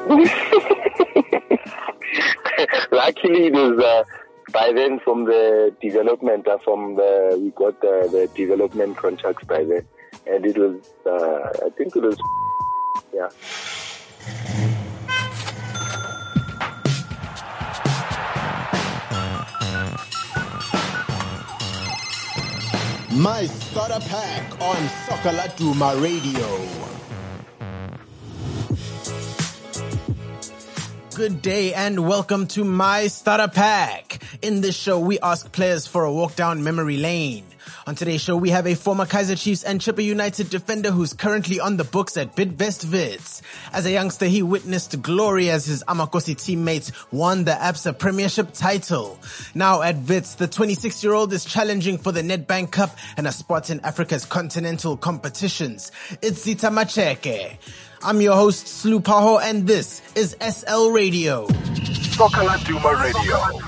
Luckily, it was by then from the development, we got the development contracts by then, and it was, I think it was, yeah. My Starter Pack on Soccer Laduma Radio. Good day and welcome to My Starter Pack. In this show, we ask players for a walk down memory lane. On today's show, we have a former Kaizer Chiefs and Chippa United defender who's currently on the books at Bidvest Wits. As a youngster, he witnessed glory as his Amakosi teammates won the Absa Premiership title. Now at Wits, the 26-year-old is challenging for the Nedbank Cup and a spot in Africa's continental competitions. It's Zita Macheke. I'm your host, Slu Paho, and this is SL Radio. Soccer Laduma Radio.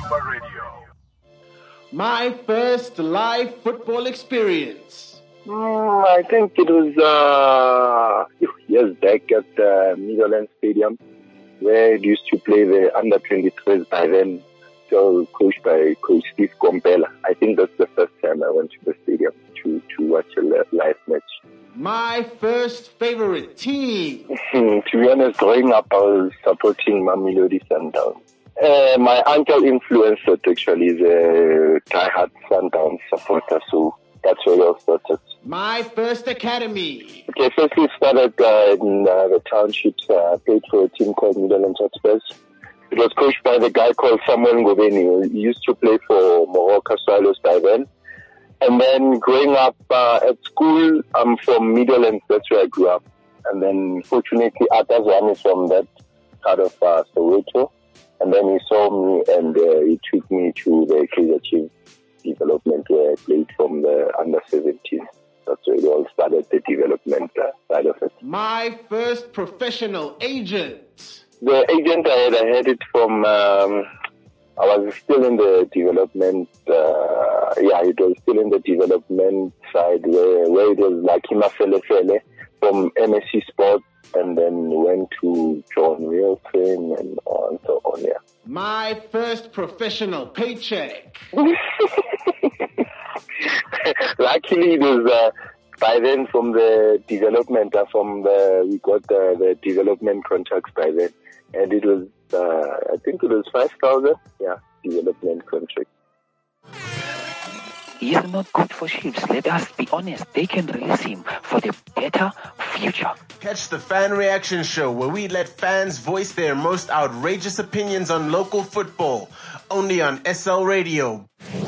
My first live football experience. I think it was years back at the Meadowlands Stadium, where it used to play the under-23s by then, so coached by Coach Steve Gompela. I think that's the first time I went to the stadium to watch a live match. My first favorite team. To be honest, growing up, I was supporting Mamelodi Sundowns. My uncle influenced it actually, is a diehard Sundowns supporter, so that's where I started. My first academy. Okay, first we started in the townships. I played for a team called Meadowlands Hotspurs. It was coached by the guy called Samuel Ngobeni. He used to play for Morocco Swallows by then. And then growing up at school, I'm from Meadowlands, that's where I grew up. And then fortunately, Atazwan is from that part of Soweto. And then he saw me and he took me to the Kaizer Chiefs development where I played from the under-17. That's where it all started, the development side of it. My first professional agent. The agent I had it from, I was still in the development, it was still in the development side where it was like Hima Fele from MSC Sports, and then went to John Wilson and so on, yeah. My first professional paycheck. Luckily, it was by then from the development, we got the development contracts by then, and it was, I think it was 5,000, yeah, development contract. He is not good for Chiefs. Let us be honest. They can release him for the better future. Catch the Fan Reaction Show, where we let fans voice their most outrageous opinions on local football. Only on SL Radio.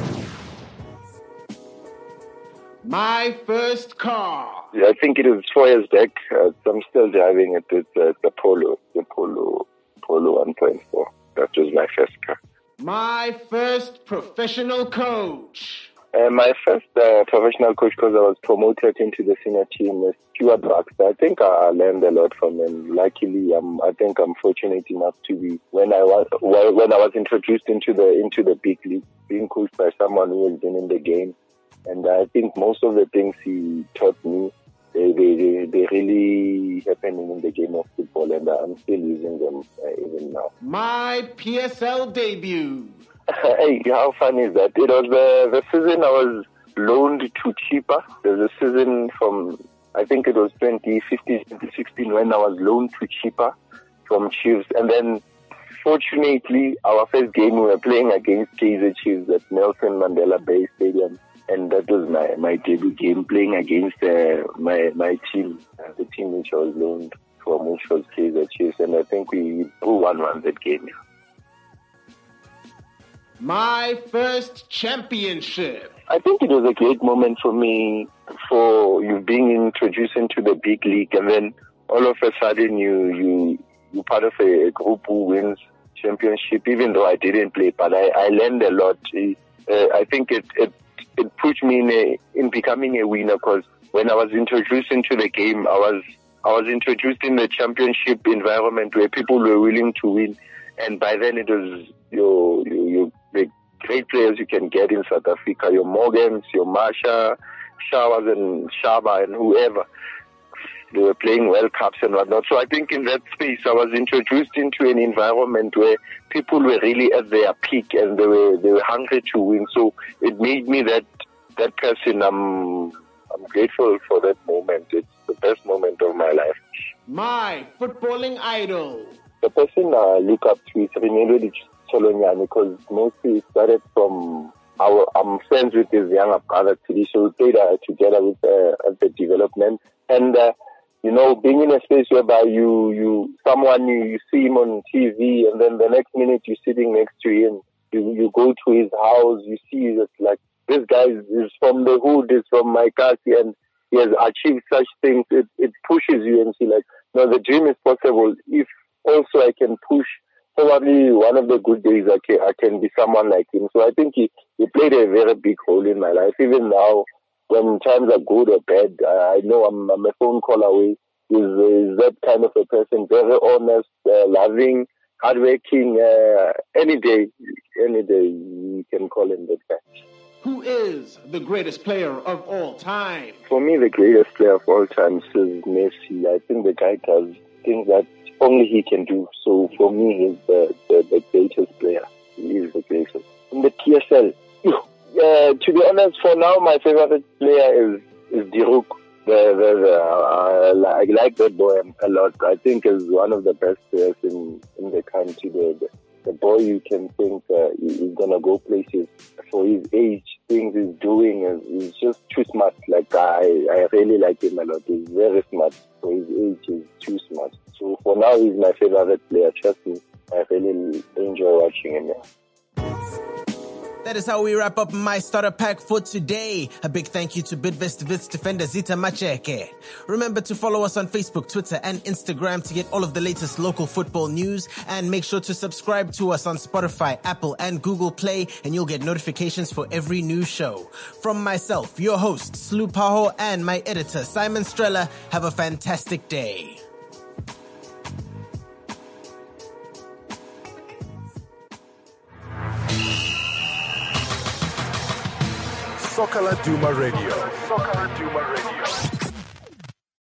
My first car. Yeah, I think it was 4 years back. I'm still driving it. It's the Polo 1.4. That was my first car. My first professional coach. My first professional coach, because I was promoted into the senior team, was Stuart Baxter. I think I learned a lot from him. Luckily, I think I'm fortunate enough to be when I was introduced into the big league, being coached by someone who has been in the game. And I think most of the things he taught me, they really happening in the game of football, and I'm still using them even now. My PSL debut. Hey, how fun is that? It was the season I was loaned to Chippa. There was a season from, I think it was 2015, 2016 when I was loaned to Chippa from Chiefs. And then, fortunately, our first game we were playing against Kaizer Chiefs at Nelson Mandela Bay Stadium. And that was my debut game, playing against my team, the team which I was loaned from, which was Kaizer Chiefs. And I think we drew 1-1 that game. My first championship. I think it was a great moment for me, for you being introduced into the big league, and then all of a sudden you're part of a group who wins championship. Even though I didn't play, but I learned a lot. I think it pushed me in becoming a winner, because when I was introduced into the game, I was introduced in the championship environment where people were willing to win, and by then it was the great players you can get in South Africa, your Morgans, your Marsha, Showers and Shaba and whoever. They were playing World Cups and whatnot. So I think in that space, I was introduced into an environment where people were really at their peak and they were hungry to win. So it made me that person. I'm grateful for that moment. It's the best moment of my life. My footballing idol. The person I look up to is Rinelo Solonyane, because mostly it started from I'm friends with his younger brother, Tidi, so we played together with at the development. And being in a space whereby you see him on TV, and then the next minute you're sitting next to him, you go to his house, you see that like this guy is from the hood, is from Maikasi, and he has achieved such things. It pushes you and see like, no, the dream is possible. If also I can push, probably one of the good days I can be someone like him. So I think he played a very big role in my life. Even now, when times are good or bad, I know I'm a phone call away. He's that kind of a person, very honest, loving, hardworking. Any day you can call him that guy. Who is the greatest player of all time? For me, the greatest player of all time is Messi. I think the guy does things that only he can do. So for me, he's the greatest player. He is the greatest. In the PSL, to be honest, for now, my favorite player is Diruk. I like that boy a lot. I think he's one of the best players in the country. The boy, you can think he's gonna go places for his age. Things he's doing is just too smart. Like I really like him a lot. He's very smart. For his age, he's too smart. So for now, he's my favorite player. Trust me, I really enjoy watching him. That is how we wrap up my starter pack for today. A big thank you to Bidvest Wits defender Zita Macheke. Remember to follow us on Facebook, Twitter, and Instagram to get all of the latest local football news. And make sure to subscribe to us on Spotify, Apple, and Google Play, and you'll get notifications for every new show. From myself, your host, Slu Paho, and my editor, Simon Strella, have a fantastic day. Soccer Laduma Radio.